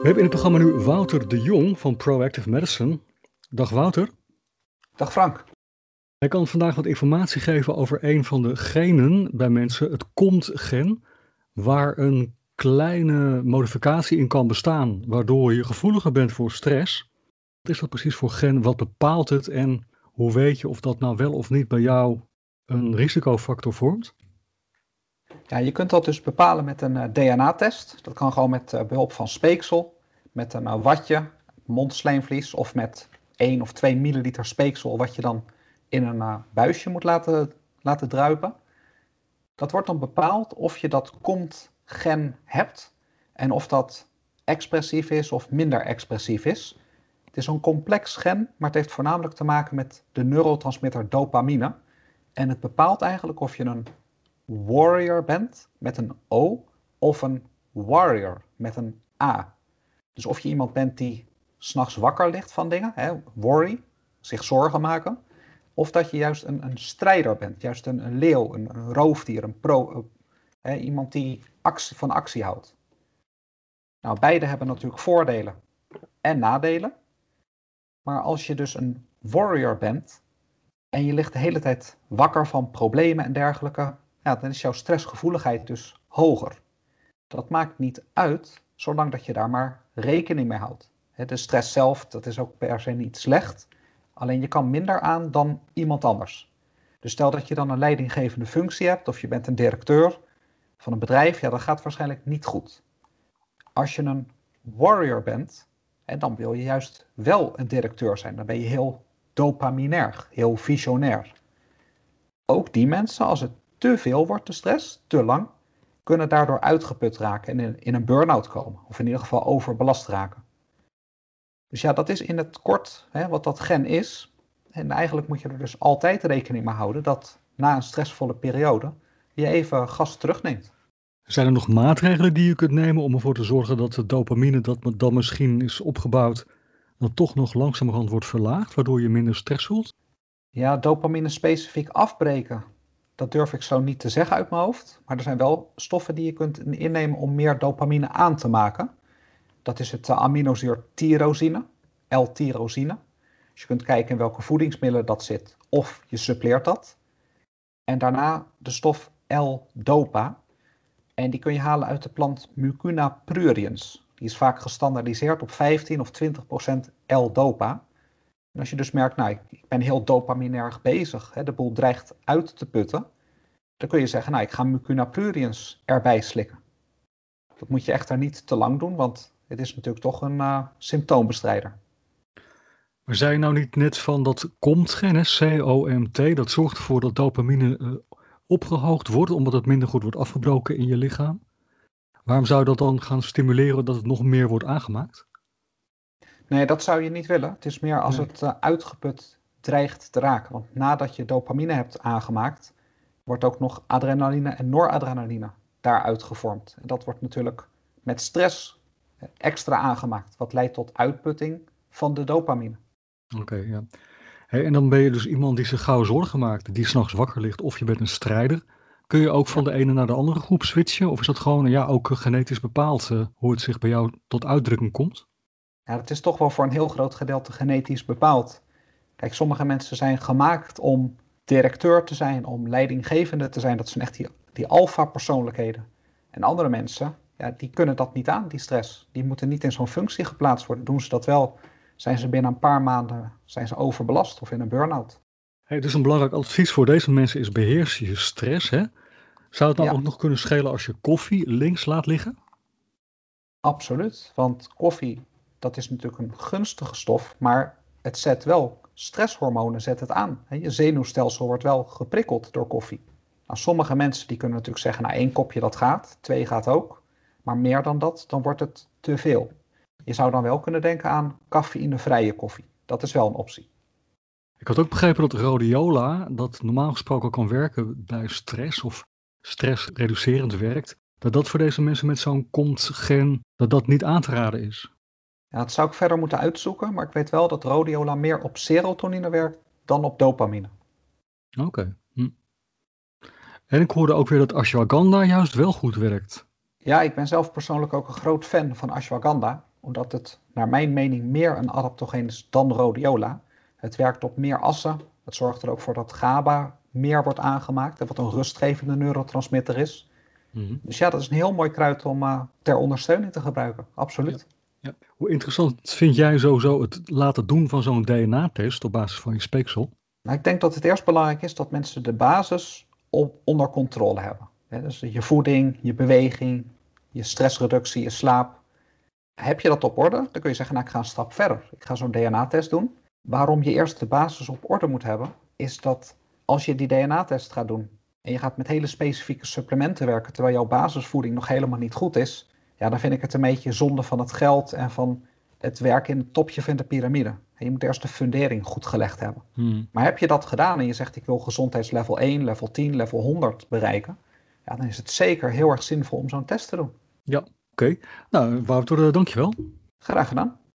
We hebben in het programma nu Wouter de Jong van Proactive Medicine. Dag Wouter. Dag Frank. Hij kan vandaag wat informatie geven over een van de genen bij mensen, het COMT-gen, waar een kleine modificatie in kan bestaan, waardoor je gevoeliger bent voor stress. Wat is dat precies voor gen? Wat bepaalt het en hoe weet je of dat nou wel of niet bij jou een risicofactor vormt? Ja, je kunt dat dus bepalen met een DNA-test. Dat kan gewoon met behulp van speeksel, met een watje, mondslijmvlies of met 1 of 2 milliliter speeksel wat je dan in een buisje moet laten druipen. Dat wordt dan bepaald of je dat COMT-gen hebt en of dat expressief is of minder expressief is. Het is een complex gen, maar het heeft voornamelijk te maken met de neurotransmitter dopamine. En het bepaalt eigenlijk of je een warrior bent met een O of een warrior met een A. Dus of je iemand bent die 's nachts wakker ligt van dingen, worry, zich zorgen maken, of dat je juist een strijder bent, juist een leeuw, een roofdier, iemand die van actie houdt. Nou, beide hebben natuurlijk voordelen en nadelen. Maar als je dus een warrior bent en je ligt de hele tijd wakker van problemen en dergelijke, ja, dan is jouw stressgevoeligheid dus hoger. Dat maakt niet uit, zolang dat je daar maar rekening mee houdt. De stress zelf, dat is ook per se niet slecht, alleen je kan minder aan dan iemand anders. Dus stel dat je dan een leidinggevende functie hebt, of je bent een directeur van een bedrijf, ja, dat gaat waarschijnlijk niet goed. Als je een warrior bent, dan wil je juist wel een directeur zijn. Dan ben je heel dopaminair, heel visionair. Ook die mensen, als het te veel wordt, de stress, te lang, kunnen daardoor uitgeput raken en in een burn-out komen. Of in ieder geval overbelast raken. Dus ja, dat is in het kort wat dat gen is. En eigenlijk moet je er dus altijd rekening mee houden dat na een stressvolle periode je even gas terugneemt. Zijn er nog maatregelen die je kunt nemen om ervoor te zorgen dat de dopamine dat dan misschien is opgebouwd, dan toch nog langzamerhand wordt verlaagd, waardoor je minder stress voelt? Ja, dopamine specifiek afbreken, dat durf ik zo niet te zeggen uit mijn hoofd. Maar er zijn wel stoffen die je kunt innemen om meer dopamine aan te maken. Dat is het aminozuur tyrosine, L-tyrosine. Dus je kunt kijken in welke voedingsmiddelen dat zit of je suppleert dat. En daarna de stof L-dopa. En die kun je halen uit de plant Mucuna pruriens. Die is vaak gestandaardiseerd op 15 of 20% L-dopa. En als je dus merkt, nou, ik ben heel dopaminair bezig, de boel dreigt uit te putten, dan kun je zeggen, nou, ik ga Mucuna pruriens erbij slikken. Dat moet je echter niet te lang doen, want het is natuurlijk toch een symptoombestrijder. Maar zei je nou niet net van dat COMT-gen, C-O-M-T, dat zorgt ervoor dat dopamine opgehoogd wordt, omdat het minder goed wordt afgebroken in je lichaam? Waarom zou dat dan gaan stimuleren dat het nog meer wordt aangemaakt? Nee, dat zou je niet willen. Het is meer als het uitgeput dreigt te raken. Want nadat je dopamine hebt aangemaakt, wordt ook nog adrenaline en noradrenaline daaruit gevormd. En dat wordt natuurlijk met stress extra aangemaakt, wat leidt tot uitputting van de dopamine. Oké, ja. Hey, en dan ben je dus iemand die zich gauw zorgen maakt, die 's nachts wakker ligt, of je bent een strijder. Kun je ook van de ene naar de andere groep switchen? Of is dat gewoon ook genetisch bepaald hoe het zich bij jou tot uitdrukking komt? Ja, dat is toch wel voor een heel groot gedeelte genetisch bepaald. Kijk, sommige mensen zijn gemaakt om directeur te zijn, om leidinggevende te zijn. Dat zijn echt die alfa-persoonlijkheden. En andere mensen, ja, die kunnen dat niet aan, die stress. Die moeten niet in zo'n functie geplaatst worden. Doen ze dat wel, zijn ze binnen een paar maanden overbelast of in een burn-out. Hey, dus een belangrijk advies voor deze mensen is beheers je stress, hè? Zou het dan Ja. ook nog kunnen schelen als je koffie links laat liggen? Absoluut, want koffie, dat is natuurlijk een gunstige stof, maar het zet wel stresshormonen zet het aan. Je zenuwstelsel wordt wel geprikkeld door koffie. Nou, sommige mensen die kunnen natuurlijk zeggen, nou 1 kopje dat gaat, 2 gaat ook. Maar meer dan dat, dan wordt het te veel. Je zou dan wel kunnen denken aan cafeïnevrije koffie. Dat is wel een optie. Ik had ook begrepen dat rhodiola, dat normaal gesproken kan werken bij stress of stressreducerend werkt, dat voor deze mensen met zo'n COMT-gen, dat niet aan te raden is. Ja, dat zou ik verder moeten uitzoeken, maar ik weet wel dat rhodiola meer op serotonine werkt dan op dopamine. Oké. En ik hoorde ook weer dat ashwagandha juist wel goed werkt. Ja, ik ben zelf persoonlijk ook een groot fan van ashwagandha. omdat het naar mijn mening meer een adaptogeen is dan rhodiola. Het werkt op meer assen. Het zorgt er ook voor dat GABA meer wordt aangemaakt, wat een rustgevende neurotransmitter is. Dus ja, dat is een heel mooi kruid om ter ondersteuning te gebruiken, absoluut. Ja. Hoe interessant vind jij sowieso het laten doen van zo'n DNA-test op basis van je speeksel? Nou, ik denk dat het eerst belangrijk is dat mensen de basis onder controle hebben. Dus je voeding, je beweging, je stressreductie, je slaap. Heb je dat op orde, dan kun je zeggen, nou, ik ga een stap verder. Ik ga zo'n DNA-test doen. Waarom je eerst de basis op orde moet hebben, is dat als je die DNA-test gaat doen en je gaat met hele specifieke supplementen werken, terwijl jouw basisvoeding nog helemaal niet goed is, ja, dan vind ik het een beetje zonde van het geld en van het werk in het topje van de piramide. En je moet eerst de fundering goed gelegd hebben. Maar heb je dat gedaan en je zegt, ik wil gezondheidslevel 1, level 10, level 100 bereiken, ja, dan is het zeker heel erg zinvol om zo'n test te doen. Ja, oké. Nou, Wouter, dankjewel. Graag gedaan.